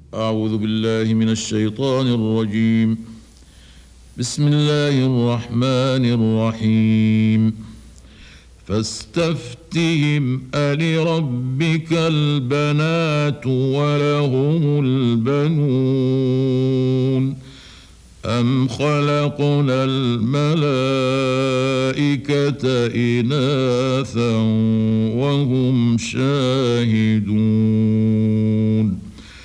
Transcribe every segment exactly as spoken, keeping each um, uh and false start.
أعوذ بالله من الشيطان الرجيم. بسم الله الرحمن الرحيم. فاستفتهم ألربك البنات ولهم البنون أم خلقنا الملائكة إناثا وهم شاهدون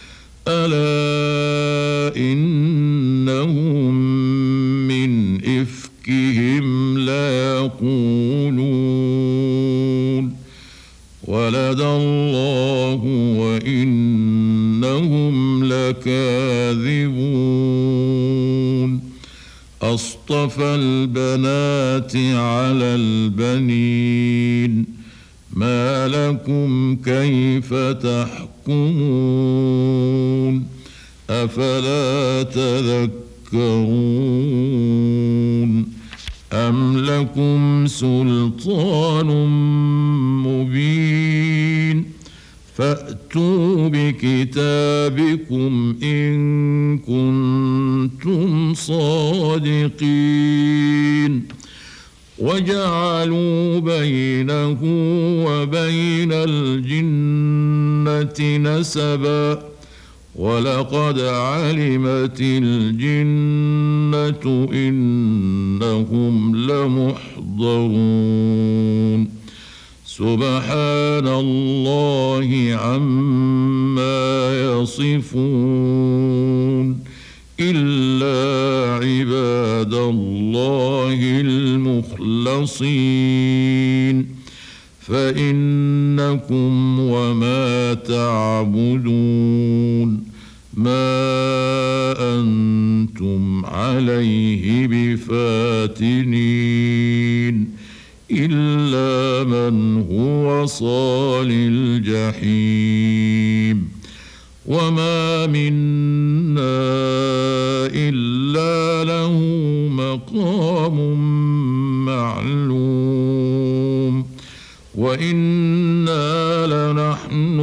ألا إنهم من إفكهم ليقولون ولد الله وإنهم لكاذبون أصطفى البنات على البنين ما لكم كيف تحكمون أفلا تذكرون أم لكم سلطان مبين فأتوا بكتابكم إن كنتم صادقين وجعلوا بينه وبين الجنة نسبا ولقد علمت الجنة إنهم لمحضرون سبحان الله عما يصفون إلا عباد الله المخلصين فإنكم وما تعبدون ما أنتم عليه بفاتنين إلا من هو صال الجحيم وما منا إلا له مقام معلوم وإنا لنحن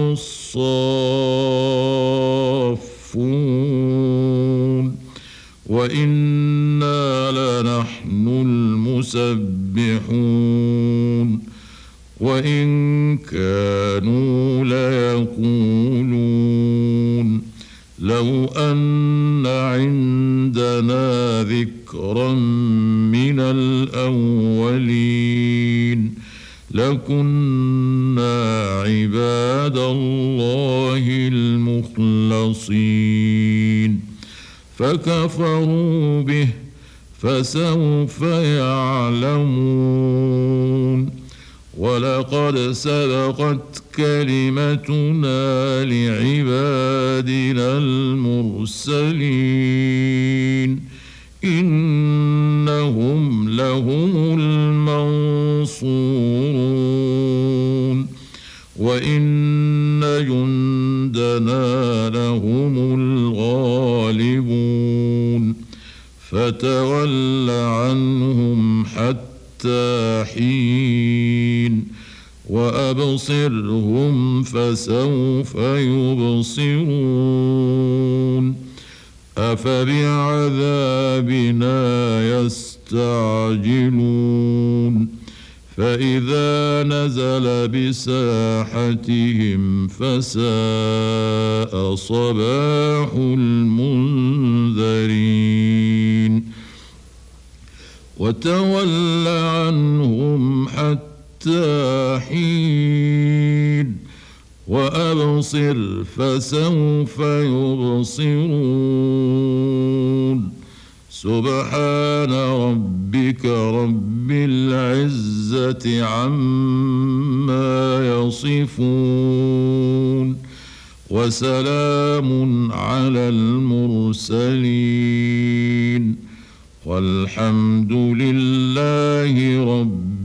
الصافون وإنا لنحن المسبحون وإن كانوا ليقولون لو أن عندنا ذكرا من الأولين لكنا عباد الله المخلصين فكفروا به فسوف يعلمون ولقد سبقت كلمتنا لعبادنا المرسلين إنهم لهم المنصورون وإن جندنا لهم الغالبون فتول عنهم حتى حين وأبصرهم فسوف يبصرون أفبعذابنا يستعجلون فإذا نزل بساحتهم فساء صباح المنذرين وتول عنهم حتى حين وأبصر فسوف يبصرون سبحان ربك رب العزة عما يصفون وسلام على المرسلين والحمد لله رب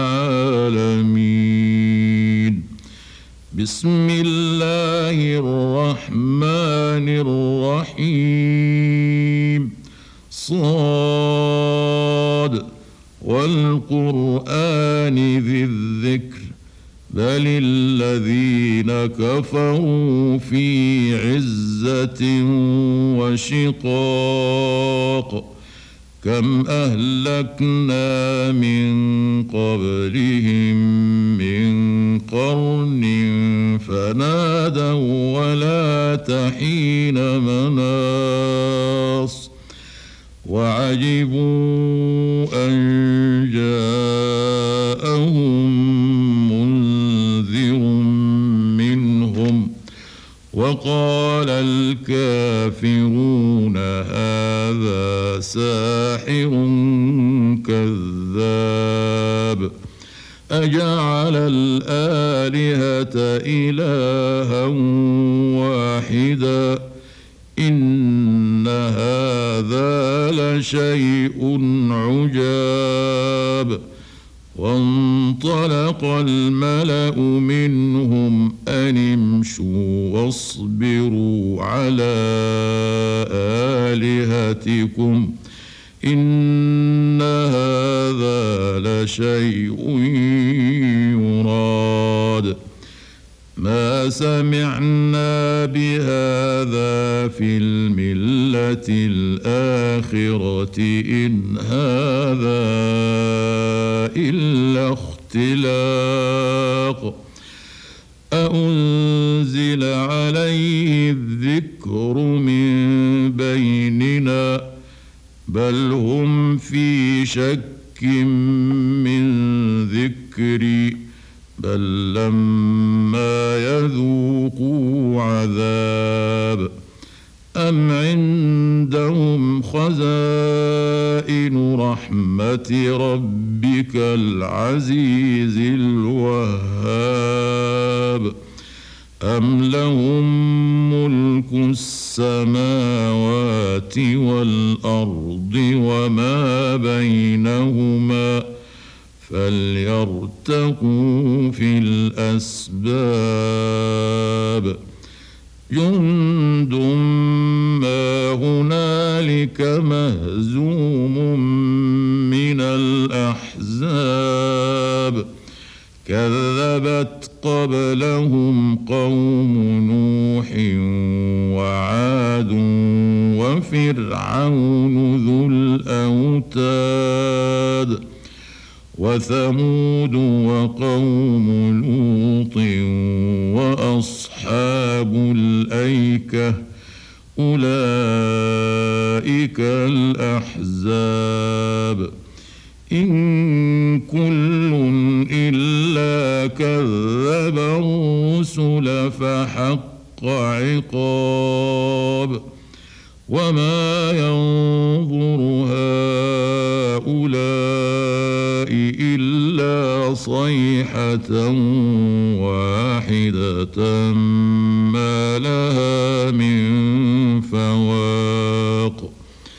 العالمين بسم الله الرحمن الرحيم صاد والقرآن ذي الذكر بل الذين كفروا في عزة وشقاق كم أهلكنا من قبلهم من قرن فنادوا ولا تحين مناص وعجبوا أن جاءهم منذر منهم وقال الكافرون هذا ساحر كذاب أجعل الآلهة إلها واحدا إن هذا لشيء عجاب وانطلق الملأ منهم أن امشوا واصبروا على آلهتكم إن هذا لشيء يراد ما سمعنا بهذا في الملة الآخرة إن هذا إلا اختلاق أأنزل عليه الذكر من بيننا بل هم في شك من ذكري بل لما يذوقوا عذاب أم عندهم خزائن رحمة ربك العزيز الوهاب أم لهم ملك السماوات والأرض وما بينهما فليرتقوا في الأسباب جند ما هنالك مهزوم من الأحزاب كذبت قبلهم قوم نوح وعاد وفرعون ذو الأوتاد وثمود وقوم لوط وأصحاب الأيكة أولئك الأحزاب إن كل إلا كذب الرسل فحق عقاب وما ينظر هؤلاء إلا صيحة واحدة ما لها من فواق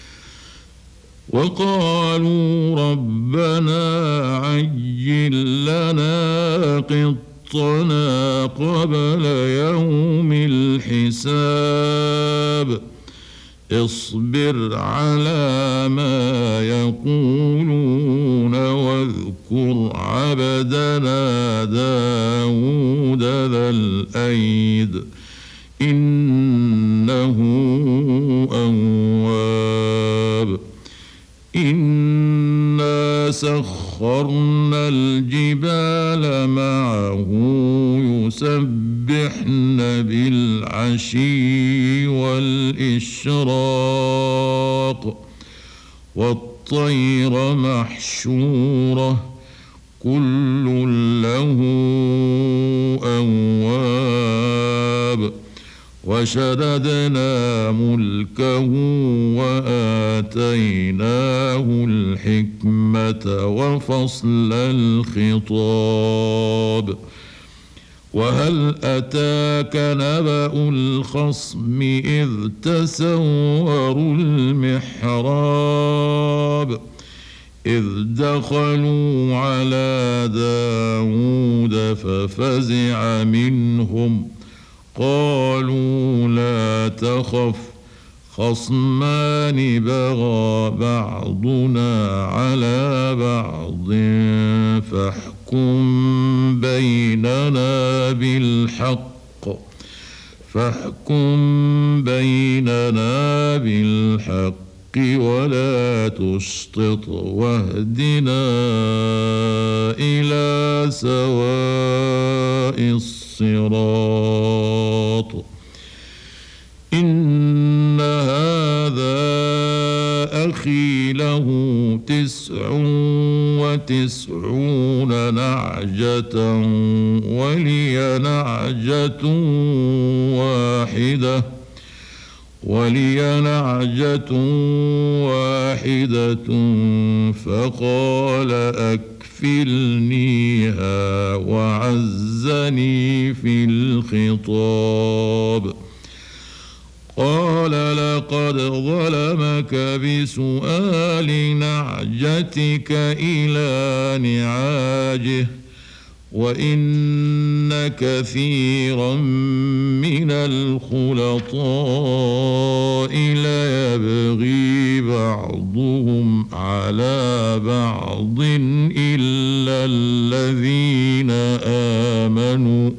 وقالوا ربنا عجل لنا قطنا قبل يوم الحساب اصبر على ما يقولون واذكر عبدنا داود ذا الأيد إنه أواب إنا سخرنا الجبال معه يسبحن بالعشي والإشراق والطير محشورة كل له أواب وشددنا ملكه وآتيناه الحكمة وفصل الخطاب وهل أتاك نبأ الخصم إذ تسوروا المحراب إذ دخلوا على داود ففزع منهم قالوا لا تخف خصمان بغى بعضنا على بعض فاحكم بيننا بالحق فاحكم بيننا بالحق ولا تشطط واهدنا إلى سواء الصراط. إن هذا أخي له تسع وتسعون نعجة ولي نعجة واحدة ولي نعجة واحدة فقال أكفلنيها وعزني في الخطاب. قال لقد ظلمك بسؤال نعجتك إلى نعاجه وإن كثيرا من الخلطاء ليبغي بعضهم على بعض إلا الذين آمنوا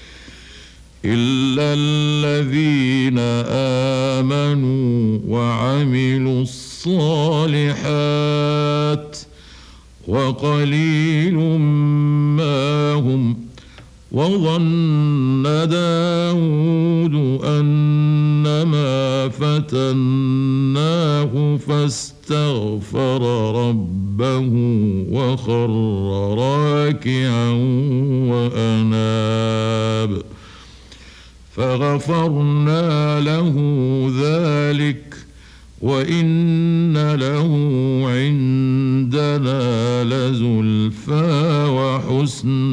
إلا الذين آمنوا وعملوا الصالحات وقليل ما هم. وظن داود أنما فتناه فاستغفر ربه وخر راكعا وأناب فغفرنا له ذلك وإن له عندنا لزلفى وحسن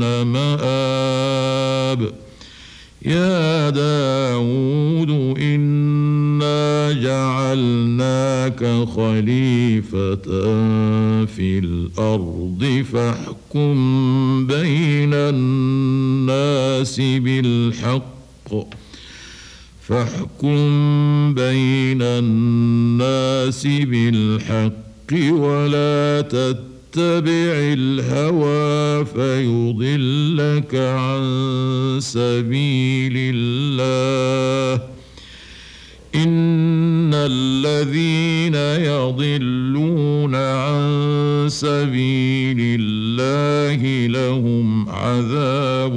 مآب. يا داود إنا جعلناك خليفة في الأرض فاحكم بين الناس بالحق فاحكم بين الناس بالحق ولا تتبع الهوى فيضلك عن سبيل الله. إن الذين يضلون عن سبيل الله لهم عذاب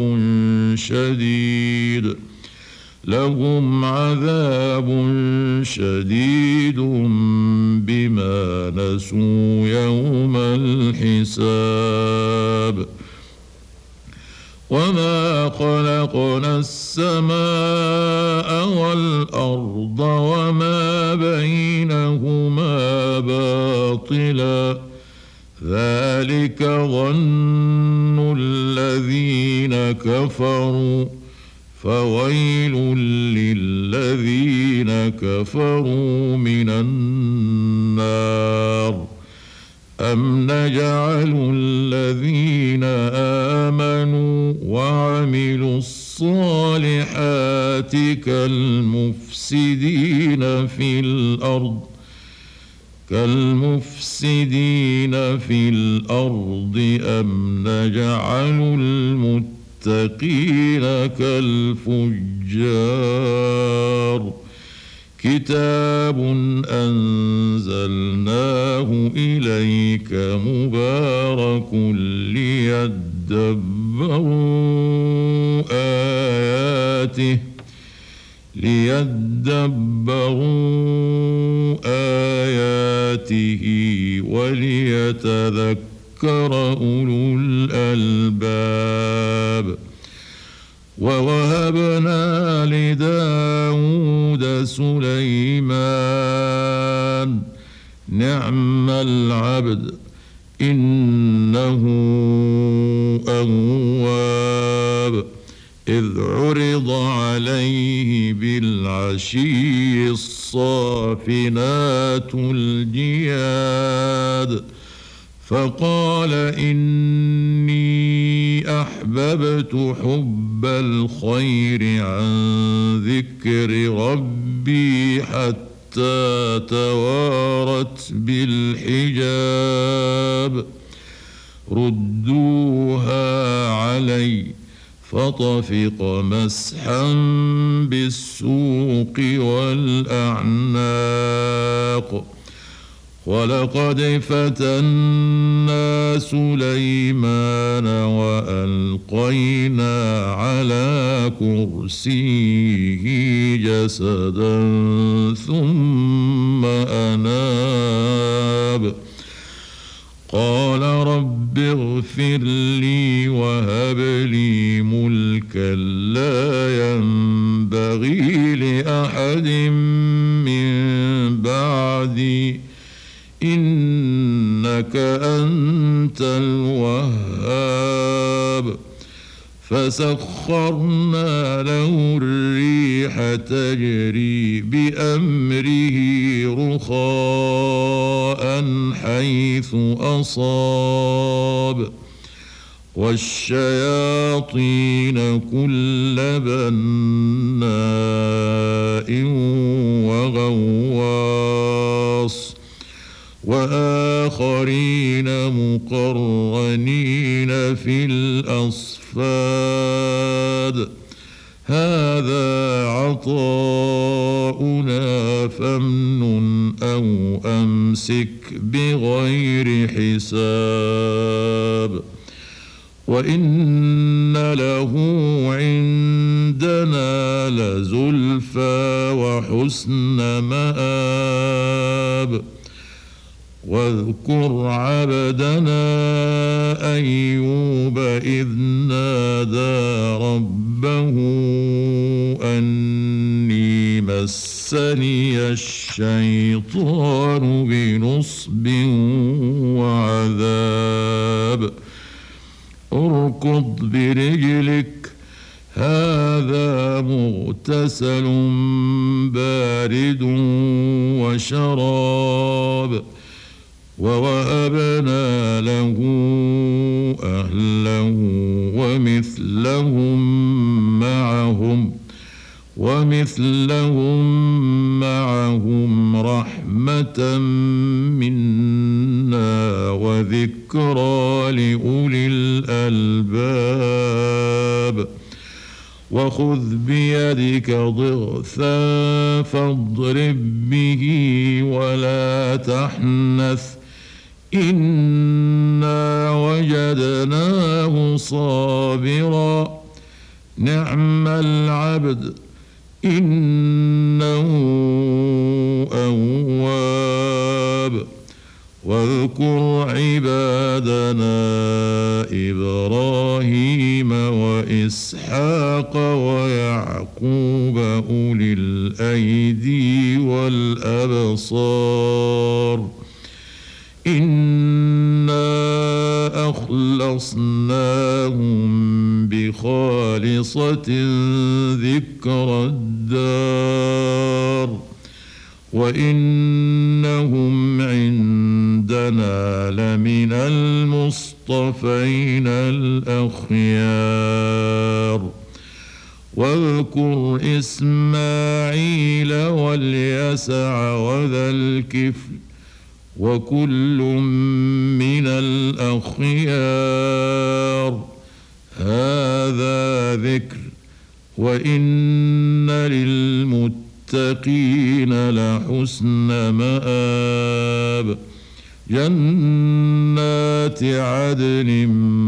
شديد لهم عذاب شديد بما نسوا يوم الحساب. وما خلقنا السماء والأرض وما بينهما باطلا ذلك ظن الذين كفروا فويل للذين كفروا من النار. أم نجعل الذين آمنوا وعملوا الصالحات كالمفسدين في الأرض كالمفسدين في الأرض أم نجعل المتقين المتقين كالفجار. كتاب أنزلناه إليك مبارك ليدبروا آياته ليدبروا آياته وليتذكر أولو الألباب. ووهبنا لداود سليمان نعم العبد إنه أواب. إذ عرض عليه بالعشي الصافنات الجياد فقال إني أحببت حب الخير عن ذكر ربي حتى توارت بالحجاب ردوها علي فطفق مسحا بالسوق والأعناق ولقد فتنا سليمان وألقينا على كرسيه جسدا ثم أناب قال رب اغفر لي وهب لي ملكا لا ينبغي لأحد من بعدي إنك أنت الوهاب فسخرنا له الريح تجري بأمره رخاء حيث أصاب والشياطين كل بناء وغواص وآخرين مقرنين في الأصفاد هذا عطاؤنا فامنن أو أمسك بغير حساب وإن له عندنا لزلفى وحسن مآب واذكر عبدنا أيوب إذ نادى ربه أني مسني الشيطان بنصب وعذاب اركض برجلك هذا مغتسل بارد وشراب ووهبنا له أهله ومثلهم معهم ومثلهم معهم رحمة منا وذكرى لأولي الألباب وخذ بيدك ضغثا فاضرب به ولا تحنث إنا وجدناه صابرا نعم العبد إنه أواب واذكر عبادنا إبراهيم وإسحاق ويعقوب أولي الأيدي والأبصار إنا أخلصناهم بخالصة ذكر الدار وإنهم عندنا لمن المصطفين الأخيار واذكر إسماعيل واليسع وذا الكفل وكل من الأخيار هذا ذكر وإن للمتقين لحسن مآب جنات عدن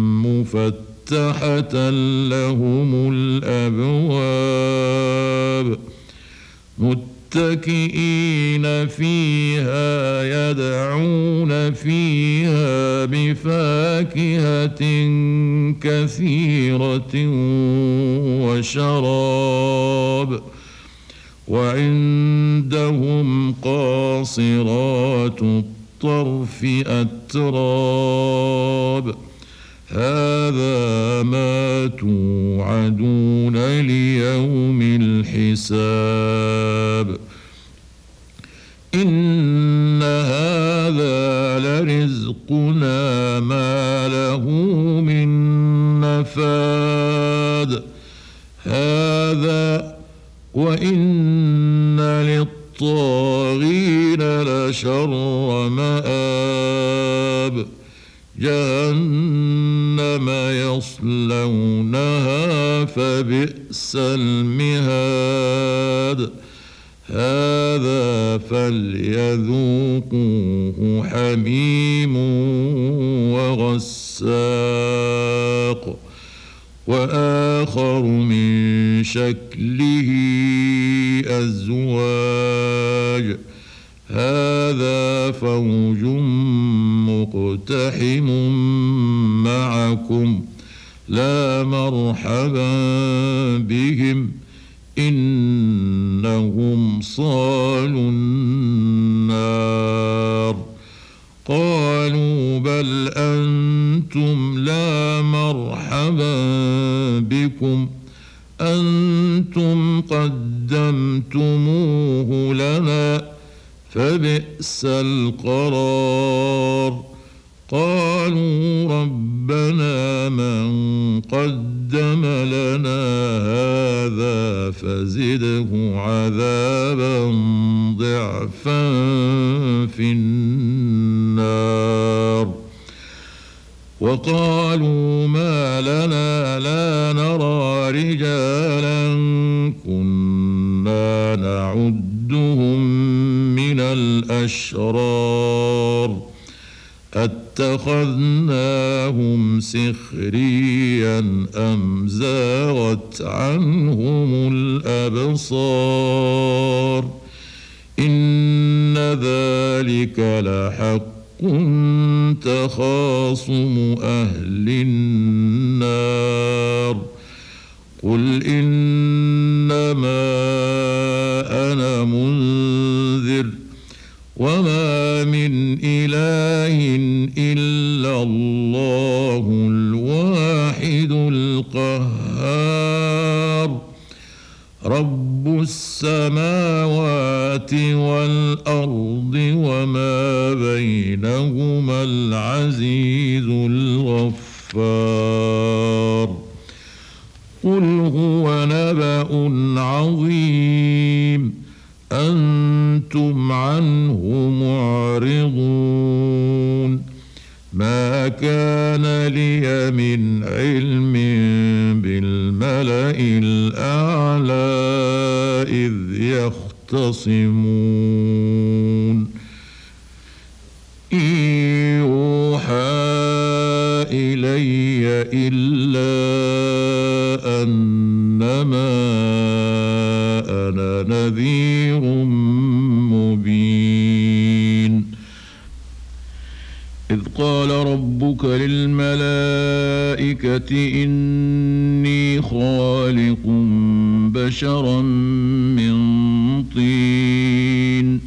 مفتحة لهم الأبواب متكئين فيها يدعون فيها بفاكهة كثيرة وشراب وعندهم قاصرات الطرف أتراب هذا ما توعدون ليوم الحساب إن هذا لرزقنا ما له من نفاد هذا وإن للطاغين لشر مآب جهنم يصلونها فبئس المهاد هذا فليذوقوه حميم وغساق وآخر من شكله أزواج هذا فوج مقتحم معكم لا مرحبا بهم إنهم صالوا النار قالوا بل أنتم لا مرحبا بكم أنتم قدمتموه لنا فبئس القرار قالوا ربنا من قدم لنا هذا فزده عذابا ضعفا في النار وقالوا ما لنا لا نرى رجالا كنا نعدهم من الأشرار أتخذناهم سخريا أم زاغت عنهم الأبصار إن ذلك لحق تخاصم أهل النار قل إنما أنا منذر وما من إله إلا الله الواحد القهار رب السماوات والأرض وما بينهما العزيز الغفار قل هو نبأ عظيم أنتم عنه معرضون ما كان لي من علم بالملأ الأعلى إذ يختصمون إن يوحى إلي إلا أنما أنا نذير مبين إذ قال ربك للملائكة إني خالق بشرا من طين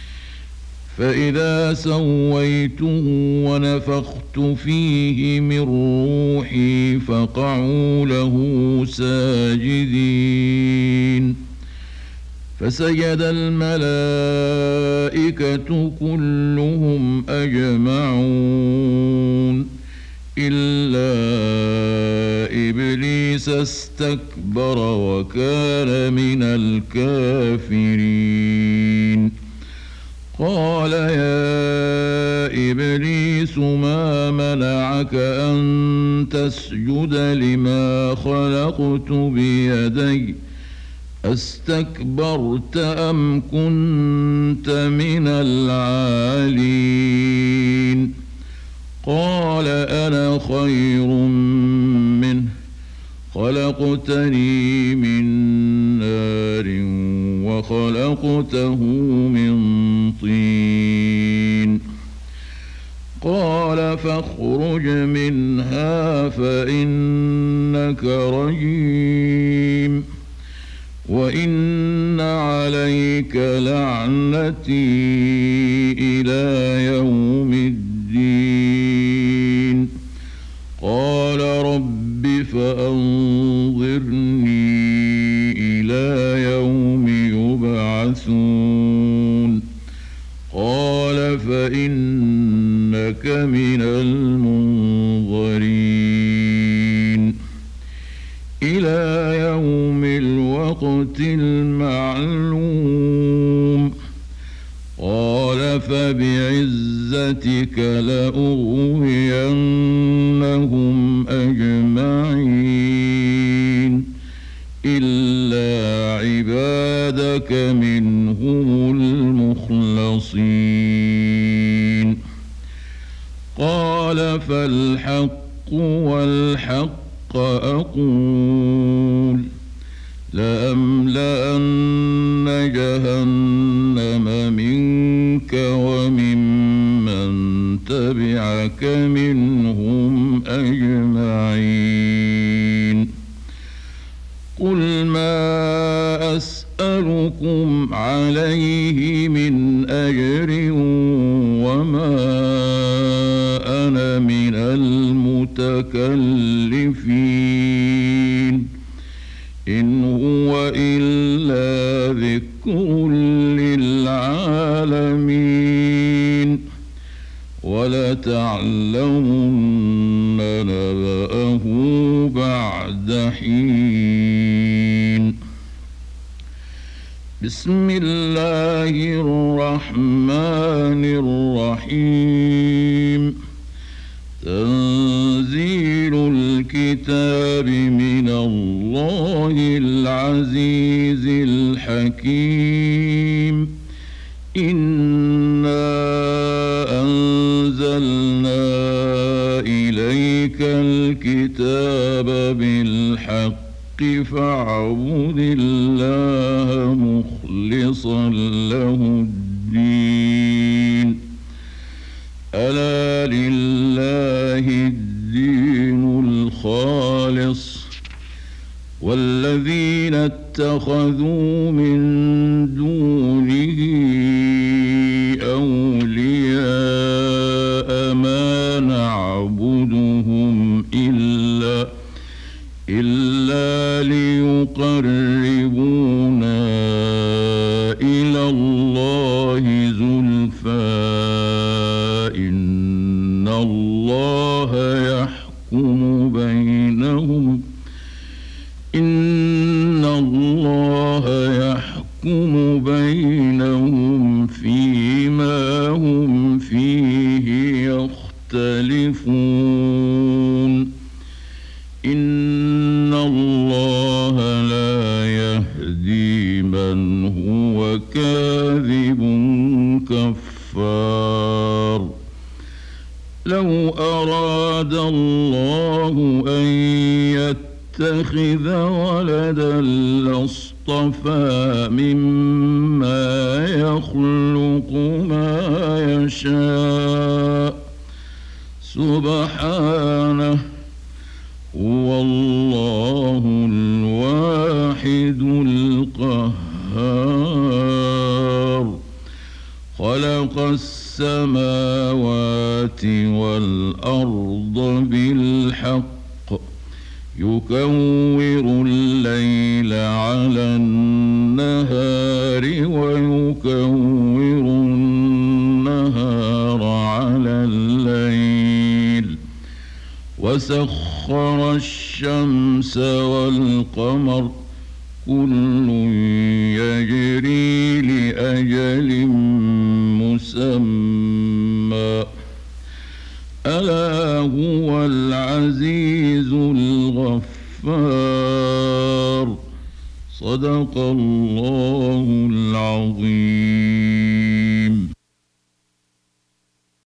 فإذا سويته ونفخت فيه من روحي فقعوا له ساجدين فسجد الملائكة كلهم أجمعون إلا إبليس استكبر وكان من الكافرين قال يا إبليس ما منعك أن تسجد لما خلقت بيدي أستكبرت أم كنت من العالين قال أنا خير منه خلقتني من نار وخلقته من طين قال فاخرج منها فإنك رجيم وإن عليك لعنتي إلى يوم الدين قال رب فأنظرني إلى يوم يبعثون قال فإنك من المنظرين إلى يوم الوقت المعلوم قال فبعزتك لأغوينهم أجمعين إلا عبادك منهم المخلصين قال فالحق والحق أقول لأملأن جهنم منك وممن تبعك منهم أجمعين قل ما أسألكم عليه من أجر وما أنا من المتكلفين إن هو إلا ذكر للعالمين ولتعلمن نبأه بعد حين بسم الله الرحمن الرحيم تنزيل الكتاب من الله العزيز الحكيم إنا أنزلنا إليك الكتاب بالحق فاعبد الله مخلصا له الدين ألا لله الدين الخالص والذين اتخذوا من دونه أولياء ما نعبدهم إلا إلا ليقربونا إلى الله زلفى إن الله يحكم بينهم إن الله يحكم بينهم فيما هم فيه يختلفون إن الله لا يهدي من هو كاذب كفار لو أراد الله أن يتخذ ولدا لاصطفى مما يخلق ما يشاء سبحانه هو الله الواحد القهار خلق السماوات والأرض بالحق يكور الليل على النهار ويكور النهار على الليل وسخر الشمس والقمر كل يجري لأجل مسمى ألا هو العزيز الغفار صدق الله العظيم.